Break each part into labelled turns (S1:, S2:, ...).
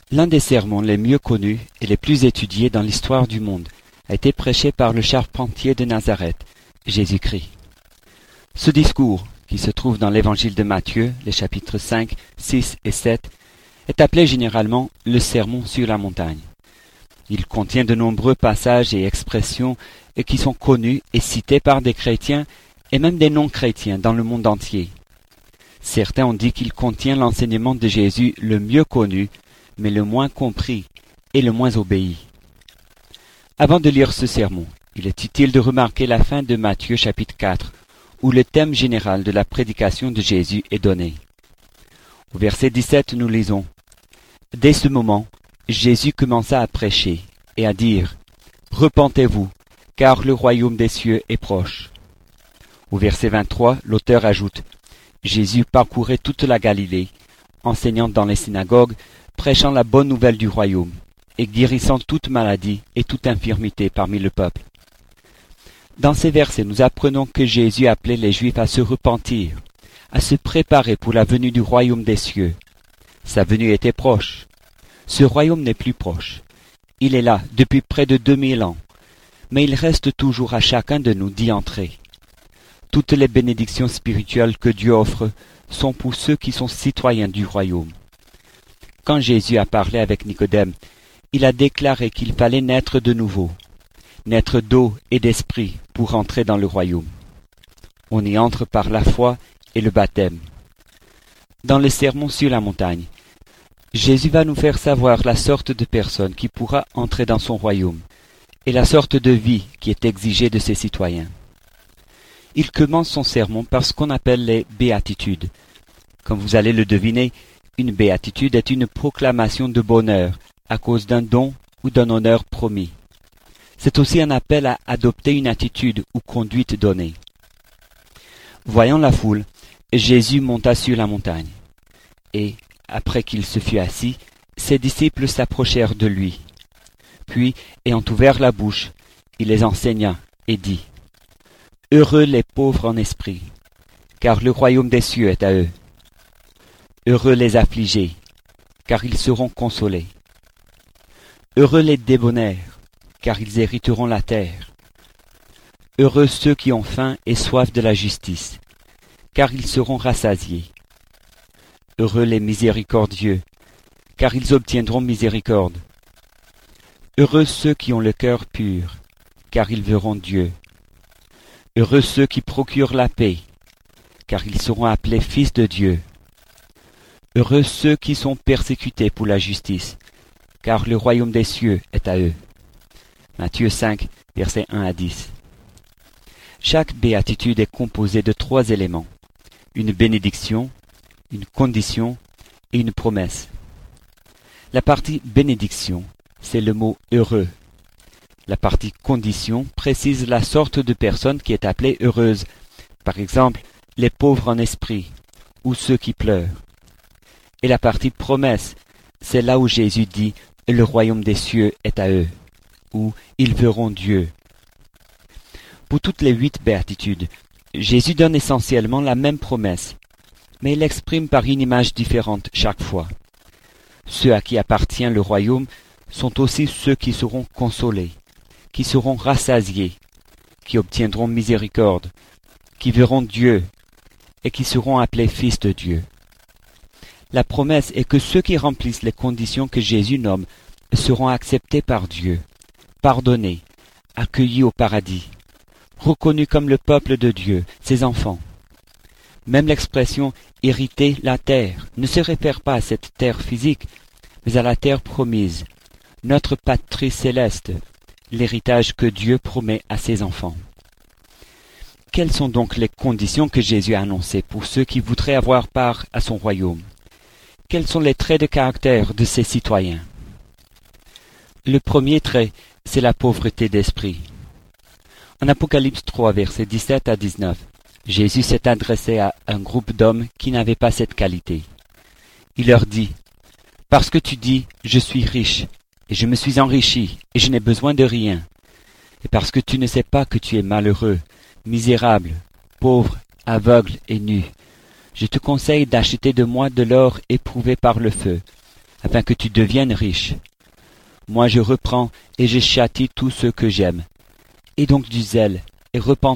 S1: L'un des sermons les mieux connus et les plus étudiés dans l'histoire du monde a été prêché par le charpentier de Nazareth, Jésus-Christ. Ce discours, qui se trouve dans l'évangile de Matthieu, les chapitres 5, 6 et 7, est appelé généralement le sermon sur la montagne. Il contient de nombreux passages et expressions qui sont connus et cités par des chrétiens et même des non-chrétiens dans le monde entier. Certains ont dit qu'il contient l'enseignement de Jésus le mieux connu, mais le moins compris et le moins obéi. Avant de lire ce sermon, il est utile de remarquer la fin de Matthieu chapitre 4, où le thème général de la prédication de Jésus est donné. Au verset 17, nous lisons « Dès ce moment, Jésus commença à prêcher et à dire « Repentez-vous, car le royaume des cieux est proche. » Au verset 23, l'auteur ajoute « Jésus parcourait toute la Galilée, enseignant dans les synagogues, prêchant la bonne nouvelle du royaume, et guérissant toute maladie et toute infirmité parmi le peuple. » Dans ces versets, nous apprenons que Jésus appelait les Juifs à se repentir, à se préparer pour la venue du royaume des cieux. Sa venue était proche. Ce royaume n'est plus proche. Il est là depuis près de 2000 ans, mais il reste toujours à chacun de nous d'y entrer. Toutes les bénédictions spirituelles que Dieu offre sont pour ceux qui sont citoyens du royaume. Quand Jésus a parlé avec Nicodème, il a déclaré qu'il fallait naître de nouveau, naître d'eau et d'esprit pour entrer dans le royaume. On y entre par la foi et le baptême. Dans le sermon sur la montagne, Jésus va nous faire savoir la sorte de personne qui pourra entrer dans son royaume et la sorte de vie qui est exigée de ses citoyens. Il commence son sermon par ce qu'on appelle les béatitudes. Comme vous allez le deviner, une béatitude est une proclamation de bonheur à cause d'un don ou d'un honneur promis. C'est aussi un appel à adopter une attitude ou conduite donnée. Voyant la foule, Jésus monta sur la montagne. Et, après qu'il se fut assis, ses disciples s'approchèrent de lui. Puis, ayant ouvert la bouche, il les enseigna et dit « Heureux les pauvres en esprit, car le royaume des cieux est à eux. Heureux les affligés, car ils seront consolés. Heureux les débonnaires, car ils hériteront la terre. Heureux ceux qui ont faim et soif de la justice, car ils seront rassasiés. Heureux les miséricordieux, car ils obtiendront miséricorde. Heureux ceux qui ont le cœur pur, car ils verront Dieu. Heureux ceux qui procurent la paix, car ils seront appelés fils de Dieu. Heureux ceux qui sont persécutés pour la justice, car le royaume des cieux est à eux. » Matthieu 5, versets 1 à 10. Chaque béatitude est composée de 3 éléments, une bénédiction, une condition et une promesse. La partie bénédiction, c'est le mot « heureux ». La partie condition précise la sorte de personne qui est appelée heureuse, par exemple les pauvres en esprit ou ceux qui pleurent. Et la partie promesse, c'est là où Jésus dit « le royaume des cieux est à eux » ou « ils verront Dieu ». Pour toutes les 8 béatitudes, Jésus donne essentiellement la même promesse, mais il l'exprime par une image différente chaque fois. Ceux à qui appartient le royaume sont aussi ceux qui seront consolés, qui seront rassasiés, qui obtiendront miséricorde, qui verront Dieu et qui seront appelés fils de Dieu. La promesse est que ceux qui remplissent les conditions que Jésus nomme seront acceptés par Dieu, pardonnés, accueillis au paradis, reconnus comme le peuple de Dieu, ses enfants. Même l'expression « hériter la terre » ne se réfère pas à cette terre physique, mais à la terre promise, notre patrie céleste, l'héritage que Dieu promet à ses enfants. Quelles sont donc les conditions que Jésus a annoncées pour ceux qui voudraient avoir part à son royaume? Quels sont les traits de caractère de ses citoyens? Le premier trait, c'est la pauvreté d'esprit. En Apocalypse 3, versets 17 à 19, Jésus s'est adressé à un groupe d'hommes qui n'avaient pas cette qualité. Il leur dit « Parce que tu dis « Je suis riche, et je me suis enrichi, et je n'ai besoin de rien. » Et parce que tu ne sais pas que tu es malheureux, misérable, pauvre, aveugle et nu, je te conseille d'acheter de moi de l'or éprouvé par le feu, afin que tu deviennes riche. Moi je reprends et je châtie tous ceux que j'aime. Aie donc du zèle et repens-toi. »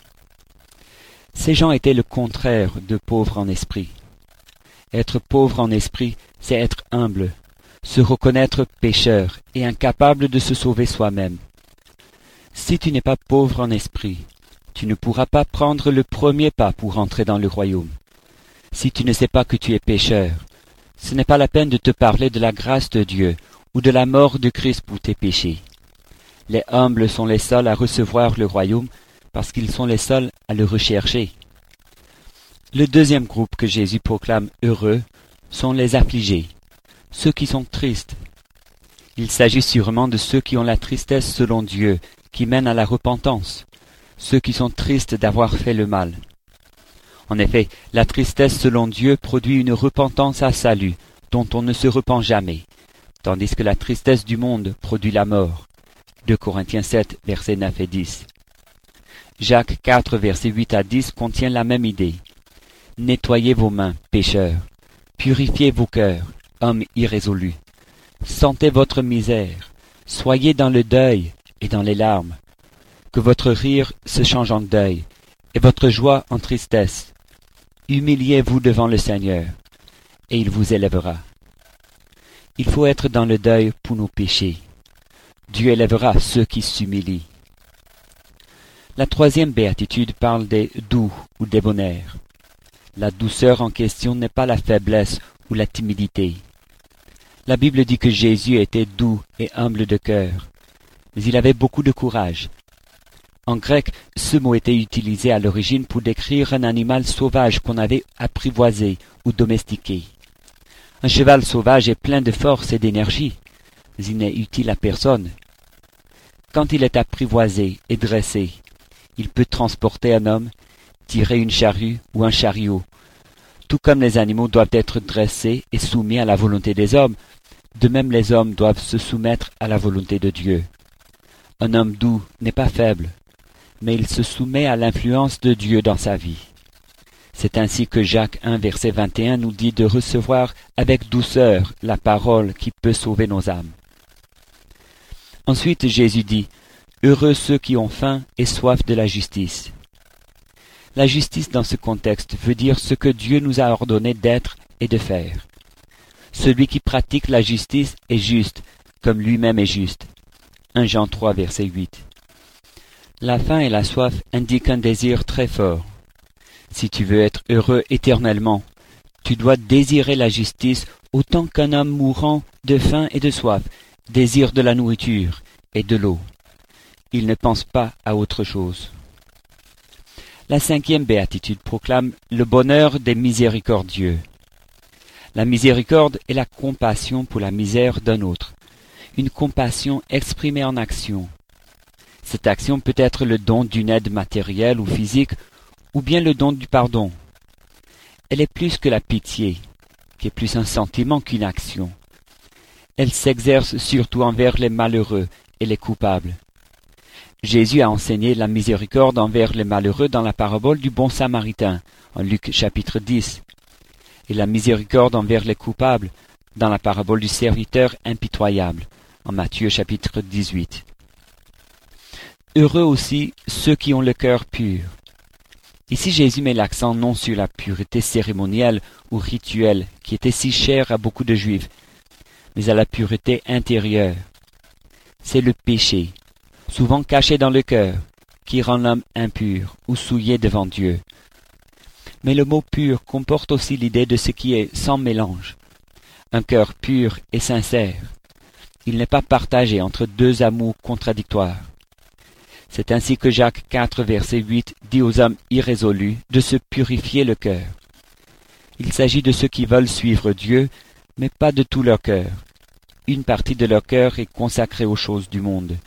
S1: Ces gens étaient le contraire de pauvres en esprit. Être pauvre en esprit, c'est être humble, se reconnaître pécheur et incapable de se sauver soi-même. Si tu n'es pas pauvre en esprit, tu ne pourras pas prendre le premier pas pour entrer dans le royaume. Si tu ne sais pas que tu es pécheur, ce n'est pas la peine de te parler de la grâce de Dieu ou de la mort de Christ pour tes péchés. Les humbles sont les seuls à recevoir le royaume parce qu'ils sont les seuls à le rechercher. Le deuxième groupe que Jésus proclame heureux sont les affligés, ceux qui sont tristes. Il s'agit sûrement de ceux qui ont la tristesse selon Dieu, qui mène à la repentance, ceux qui sont tristes d'avoir fait le mal. En effet, la tristesse selon Dieu produit une repentance à salut, dont on ne se repent jamais, tandis que la tristesse du monde produit la mort. 2 Corinthiens 7, versets 9 et 10. Jacques 4, versets 8 à 10 contient la même idée. Nettoyez vos mains, pécheurs. Purifiez vos cœurs, hommes irrésolus. Sentez votre misère. Soyez dans le deuil et dans les larmes. Que votre rire se change en deuil et votre joie en tristesse. Humiliez-vous devant le Seigneur, et il vous élèvera. Il faut être dans le deuil pour nos péchés. Dieu élèvera ceux qui s'humilient. La troisième béatitude parle des doux ou débonnaires. La douceur en question n'est pas la faiblesse ou la timidité. La Bible dit que Jésus était doux et humble de cœur, mais il avait beaucoup de courage. En grec, ce mot était utilisé à l'origine pour décrire un animal sauvage qu'on avait apprivoisé ou domestiqué. Un cheval sauvage est plein de force et d'énergie, mais il n'est utile à personne. Quand il est apprivoisé et dressé, il peut transporter un homme, tirer une charrue ou un chariot. Tout comme les animaux doivent être dressés et soumis à la volonté des hommes, de même les hommes doivent se soumettre à la volonté de Dieu. Un homme doux n'est pas faible, mais il se soumet à l'influence de Dieu dans sa vie. C'est ainsi que Jacques 1, verset 21 nous dit de recevoir avec douceur la parole qui peut sauver nos âmes. Ensuite Jésus dit « Heureux ceux qui ont faim et soif de la justice ». La justice dans ce contexte veut dire ce que Dieu nous a ordonné d'être et de faire. Celui qui pratique la justice est juste, comme lui-même est juste. 1 Jean 3, verset 8. La faim et la soif indiquent un désir très fort. Si tu veux être heureux éternellement, tu dois désirer la justice autant qu'un homme mourant de faim et de soif désire de la nourriture et de l'eau. Il ne pense pas à autre chose. La cinquième béatitude proclame le bonheur des miséricordieux. La miséricorde est la compassion pour la misère d'un autre, une compassion exprimée en action. Cette action peut être le don d'une aide matérielle ou physique, ou bien le don du pardon. Elle est plus que la pitié, qui est plus un sentiment qu'une action. Elle s'exerce surtout envers les malheureux et les coupables. Jésus a enseigné la miséricorde envers les malheureux dans la parabole du bon samaritain, en Luc chapitre 10, et la miséricorde envers les coupables dans la parabole du serviteur impitoyable, en Matthieu chapitre 18. Heureux aussi ceux qui ont le cœur pur. Ici Jésus met l'accent non sur la pureté cérémonielle ou rituelle qui était si chère à beaucoup de Juifs, mais à la pureté intérieure. C'est le péché, souvent caché dans le cœur, qui rend l'homme impur ou souillé devant Dieu. Mais le mot pur comporte aussi l'idée de ce qui est sans mélange. Un cœur pur et sincère. Il n'est pas partagé entre deux amours contradictoires. C'est ainsi que Jacques 4, verset 8 dit aux hommes irrésolus de se purifier le cœur. Il s'agit de ceux qui veulent suivre Dieu, mais pas de tout leur cœur. Une partie de leur cœur est consacrée aux choses du monde.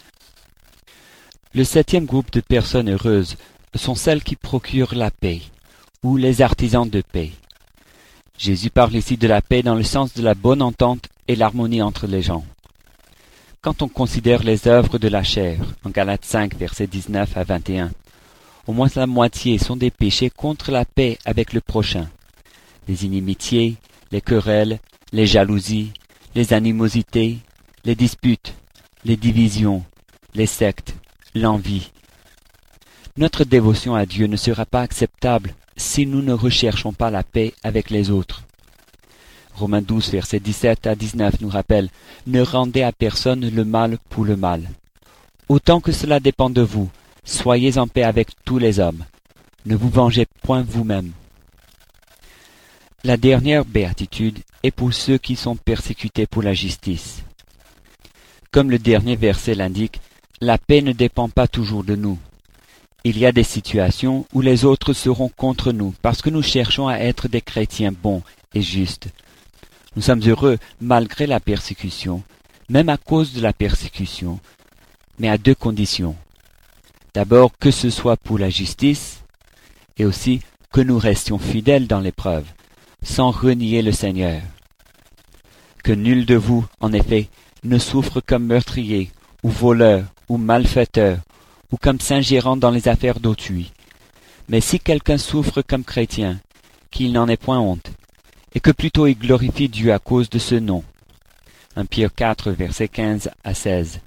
S1: Le septième groupe de personnes heureuses sont celles qui procurent la paix, ou les artisans de paix. Jésus parle ici de la paix dans le sens de la bonne entente et l'harmonie entre les gens. Quand on considère les œuvres de la chair, en Galates 5, versets 19 à 21, au moins la moitié sont des péchés contre la paix avec le prochain. Les inimitiés, les querelles, les jalousies, les animosités, les disputes, les divisions, les sectes, l'envie. Notre dévotion à Dieu ne sera pas acceptable si nous ne recherchons pas la paix avec les autres. Romains 12, versets 17 à 19 nous rappelle « Ne rendez à personne le mal pour le mal. Autant que cela dépend de vous, soyez en paix avec tous les hommes. Ne vous vengez point vous-même. » La dernière béatitude est pour ceux qui sont persécutés pour la justice. Comme le dernier verset l'indique, la paix ne dépend pas toujours de nous. Il y a des situations où les autres seront contre nous parce que nous cherchons à être des chrétiens bons et justes. Nous sommes heureux malgré la persécution, même à cause de la persécution, mais à deux conditions. D'abord, que ce soit pour la justice, et aussi que nous restions fidèles dans l'épreuve, sans renier le Seigneur. Que nul de vous, en effet, ne souffre comme meurtrier, ou voleur, ou malfaiteur, ou comme s'ingérant dans les affaires d'autrui. Mais si quelqu'un souffre comme chrétien, qu'il n'en ait point honte, et que plutôt il glorifie Dieu à cause de ce nom. 1 Pierre 4, versets 15 à 16.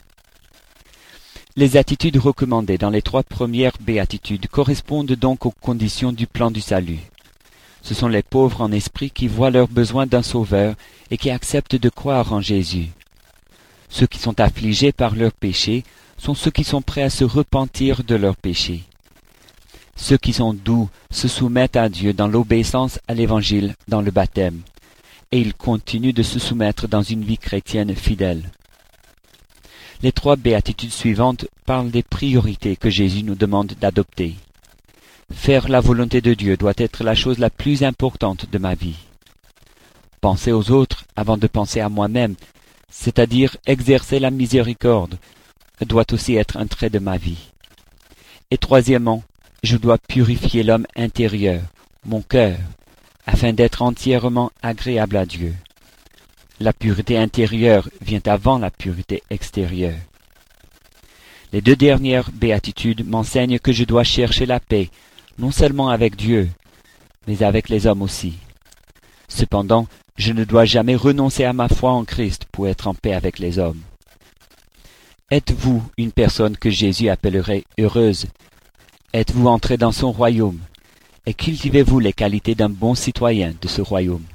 S1: Les attitudes recommandées dans les 3 premières béatitudes correspondent donc aux conditions du plan du salut. Ce sont les pauvres en esprit qui voient leur besoin d'un sauveur et qui acceptent de croire en Jésus. Ceux qui sont affligés par leurs péchés sont ceux qui sont prêts à se repentir de leurs péchés. Ceux qui sont doux se soumettent à Dieu dans l'obéissance à l'Évangile, dans le baptême, et ils continuent de se soumettre dans une vie chrétienne fidèle. Les 3 béatitudes suivantes parlent des priorités que Jésus nous demande d'adopter. Faire la volonté de Dieu doit être la chose la plus importante de ma vie. Penser aux autres avant de penser à moi-même, c'est-à-dire exercer la miséricorde, doit aussi être un trait de ma vie. Et troisièmement, je dois purifier l'homme intérieur, mon cœur, afin d'être entièrement agréable à Dieu. La pureté intérieure vient avant la pureté extérieure. Les 2 dernières béatitudes m'enseignent que je dois chercher la paix, non seulement avec Dieu, mais avec les hommes aussi. Cependant, je ne dois jamais renoncer à ma foi en Christ pour être en paix avec les hommes. Êtes-vous une personne que Jésus appellerait heureuse? Êtes-vous entré dans son royaume? Et cultivez-vous les qualités d'un bon citoyen de ce royaume?